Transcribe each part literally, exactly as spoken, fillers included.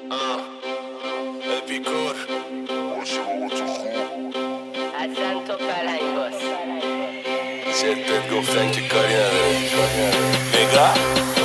اپیکور باشه بابا تو خوب اصلا تو پلنگ باز جدت گفتن که کاری نداره نگاه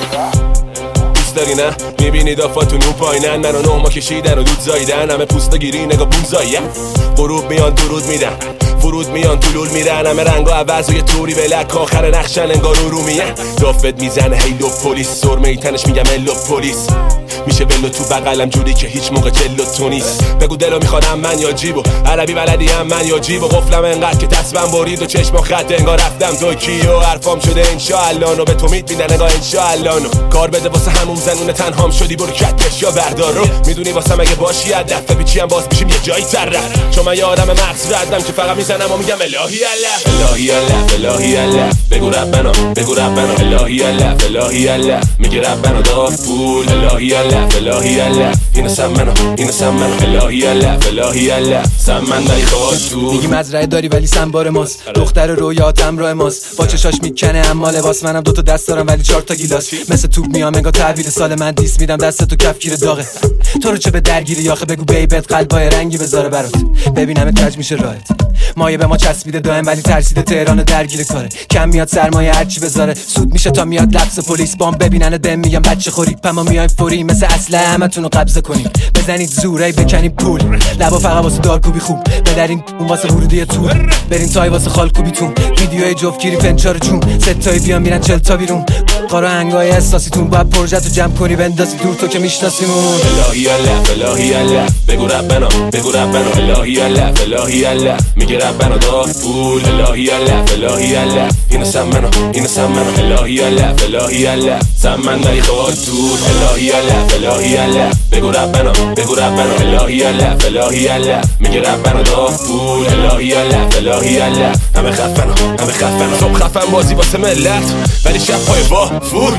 دوست داری نه میبینی دافاتون اون پایینن منو نه ما کشیدن و دود زایدن همه پوستا گیری نگاه بونزاییه غروب میان درود میدن فرود میان طلول میرن همه رنگا عوض و یه طوری بلک آخر نقشن انگار ارومیه دافت میزنه هیلو پلیس سرمه تنش میگم الو پلیس میشه بلو تو بغلم جوری که هیچ موقع جلو تو نیست بگو دلو میخوادم من یا جیبو عربی بلدی هم من یا جیبو قفلم انقدر که تصمم برید و چشم خط انگار رفتم توکیو حرفام شده انشاءالله نو به تو میت میدن نگاه انشاءالله نو کار بده واسه همون زنونه تنهام شدی برو کتش یا بردار رو میدونی واسه مگه باشی از دفعه پیچی هم باز میشیم یه جایی تر چون من یه آدم مغز ردم که فقط میزنم و میگم الهی الله الهی الله الهی الله بگو ربنا بگو ربنا الهی الله الهی الله میگه ربنا داد پول الهی الله الهی الله اینو سمنو اینو سمنو الهی الله الهی الله سمن دای خود تو میگی مزرعه داری ولی سنبار ماست دختر رویات همراه ماست با چشاش میکنه اما لباس منم دوتا دست دارم ولی چهار تا گیلاس مثل توپ میام انگار تحویل سال من دیس میدم دست تو کفگیر داغه تو رو چه به درگیری آخه بگو بیبت قلبای رنگی بذاره برات ببینم کج میشه راحت مایه به ما چسبیده دائم ولی ترسیده تهران درگیر کاره کم میاد سرمایه هرچی بذاره سود میشه تا میاد لبس پلیس بام ببینن دم میگم بچه خوری پما میایم فوری مثل اصل همتون رو قبضه کنیم بزنید زورای بکنید پول لبا فقط واسه دارکوبی خوب بدرین اون واسه ورودی تو برین تای واسه خالکوبیتون ویدیوهای جفتگیری فنچار جون ستایی بیان میرن چهل تا بیرون قارا هنگای احساسیتون باید پروژه تو جمع کنی بندازی دور تو که میشناسیمون الهی الله الهی الله بگو ربنا بگو ربنا الهی الله الهی الله میگه ربنا داد پول الهی الله الهی الله اینو سمنو اینو سمنو الهی الله الهی الله سمن دای خود تو الهی الله الهی الله بگو ربنا بگو ربنا الهی الله الهی الله میگه ربنا داد پول الهی الله الهی الله همه خفنو همه خفنو صبح خفن بازی واسه ملت ولی شب پای با فور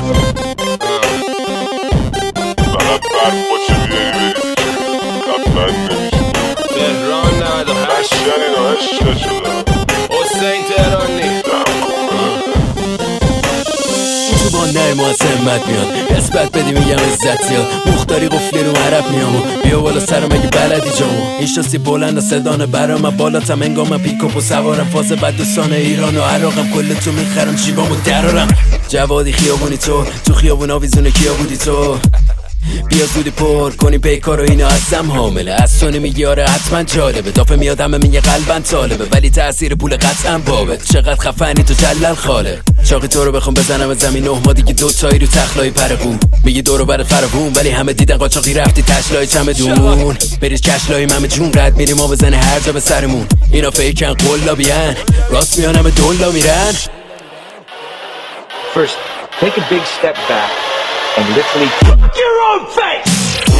فقط برد باشه بیایی خفن نمیشه تهران نود و هشت شنین و عشق شده حسین تهرانی تو با نرم و از همت میاد نسبت بدی میگم عزت زیاد مختاری قفلی رو عرب میامو بیا بالا سرم اگه بلدی جامو ایشاسی بلند و صدانه برام بالاتم انگام پیکاپ و سوارم فاز بدوستان ایران و عراقم کل تو میخرم جیبامو درارم جوادی خیابونی تو تو خیابون آویزونه کیا بودی تو بیا زودی پر کنی پیکار و اینا ازم حامله از تو نمیگی آره حتما جالبه دافه میاد همه میگه قلبن طالبه ولی تأثیر پول قطعا بابه چقدر خفنی تو جلل خاله چاقی تو رو بخوام بزنم از زمین نه ما دیگه دو تایی رو تخلای پرقون میگی دورو بر فروون ولی همه دیدن قاچاقی رفتی تشلای چمدون بریز کشلای ممه جون رد میریم ما بزنه هر جا به سرمون اینا فیکن قلابیان راست میان همه دولا میرن First, take a big step back and literally kick your own face!